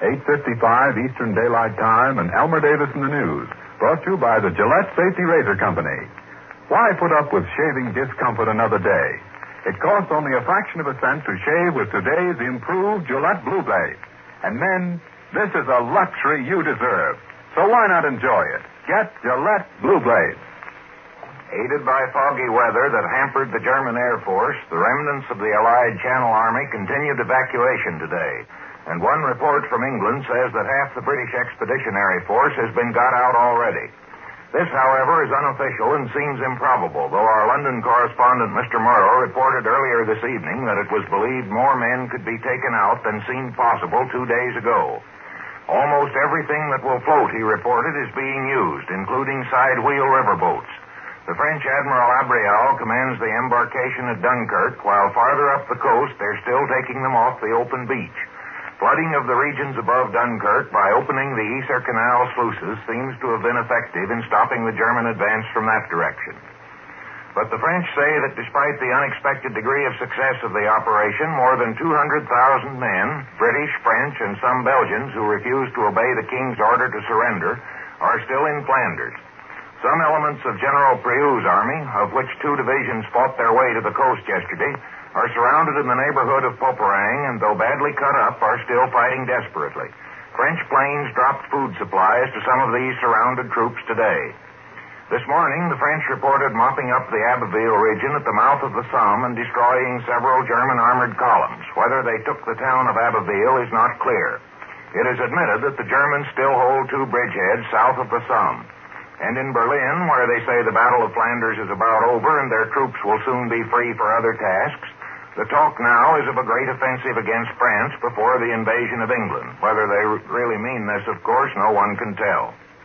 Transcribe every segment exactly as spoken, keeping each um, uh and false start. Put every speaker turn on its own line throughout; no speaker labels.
eight fifty-five Eastern Daylight Time and Elmer Davis in the News. Brought to you by the Gillette Safety Razor Company. Why put up with shaving discomfort another day? It costs only a fraction of a cent to shave with today's improved Gillette Blue Blade. And men, this is a luxury you deserve. So why not enjoy it? Get Gillette Blue Blade.
Aided by foggy weather that hampered the German Air Force, the remnants of the Allied Channel Army continued evacuation today. And one report from England says that half the British Expeditionary Force has been got out already. This, however, is unofficial and seems improbable, though our London correspondent, Mister Murrow, reported earlier this evening that it was believed more men could be taken out than seemed possible two days ago. Almost everything that will float, he reported, is being used, including side-wheel riverboats. The French Admiral Abrial commands the embarkation at Dunkirk, while farther up the coast they're still taking them off the open beach. Flooding of the regions above Dunkirk by opening the Yser Canal sluices seems to have been effective in stopping the German advance from that direction. But the French say that despite the unexpected degree of success of the operation, more than two hundred thousand men, British, French, and some Belgians who refused to obey the King's order to surrender, are still in Flanders. Some elements of General Prieux's army, of which two divisions fought their way to the coast yesterday, are surrounded in the neighborhood of Poperinghe and, though badly cut up, are still fighting desperately. French planes dropped food supplies to some of these surrounded troops today. This morning, the French reported mopping up the Abbeville region at the mouth of the Somme and destroying several German armored columns. Whether they took the town of Abbeville is not clear. It is admitted that the Germans still hold two bridgeheads south of the Somme. And in Berlin, where they say the Battle of Flanders is about over and their troops will soon be free for other tasks, the talk now is of a great offensive against France before the invasion of England. Whether they really mean this, of course, no one can tell.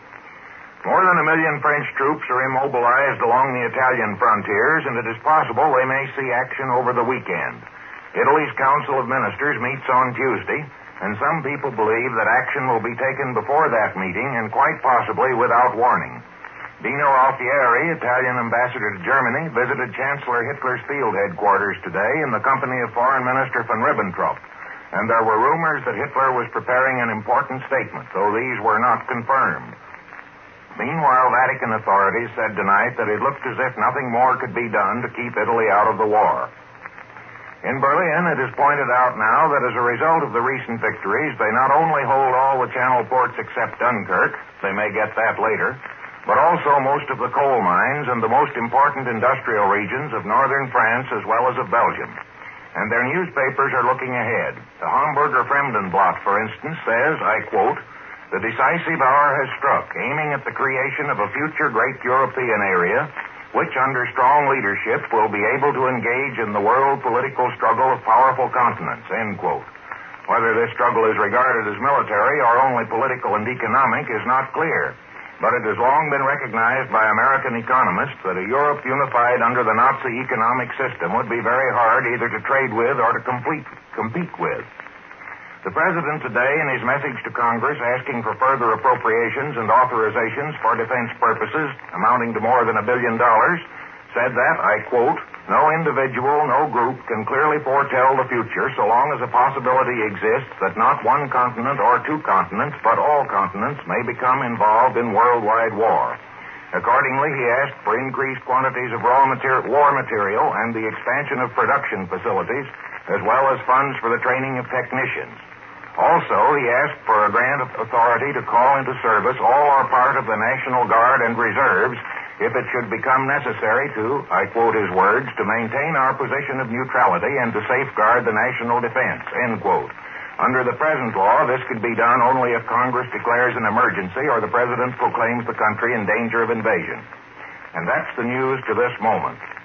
More than a million French troops are immobilized along the Italian frontiers, and it is possible they may see action over the weekend. Italy's Council of Ministers meets on Tuesday, and some people believe that action will be taken before that meeting and quite possibly without warning. Dino Alfieri, Italian ambassador to Germany, visited Chancellor Hitler's field headquarters today in the company of Foreign Minister von Ribbentrop, and there were rumors that Hitler was preparing an important statement, though these were not confirmed. Meanwhile, Vatican authorities said tonight that it looked as if nothing more could be done to keep Italy out of the war. In Berlin, it is pointed out now that as a result of the recent victories, they not only hold all the Channel ports except Dunkirk, they may get that later, but also most of the coal mines and the most important industrial regions of northern France as well as of Belgium. And their newspapers are looking ahead. The Hamburger Fremdenblatt, for instance, says, I quote, "The decisive hour has struck, aiming at the creation of a future great European area, which under strong leadership will be able to engage in the world political struggle of powerful continents," end quote. Whether this struggle is regarded as military or only political and economic is not clear. But it has long been recognized by American economists that a Europe unified under the Nazi economic system would be very hard either to trade with or to complete, compete with. The President today, in his message to Congress asking for further appropriations and authorizations for defense purposes amounting to more than a billion dollars, said that, I quote, "No individual, no group can clearly foretell the future so long as a possibility exists that not one continent or two continents, but all continents may become involved in worldwide war." Accordingly, he asked for increased quantities of raw material, war material and the expansion of production facilities, as well as funds for the training of technicians. Also, he asked for a grant of authority to call into service all or part of the National Guard and reserves if it should become necessary to, I quote his words, "to maintain our position of neutrality and to safeguard the national defense," end quote. Under the present law, this could be done only if Congress declares an emergency or the President proclaims the country in danger of invasion. And that's the news to this moment.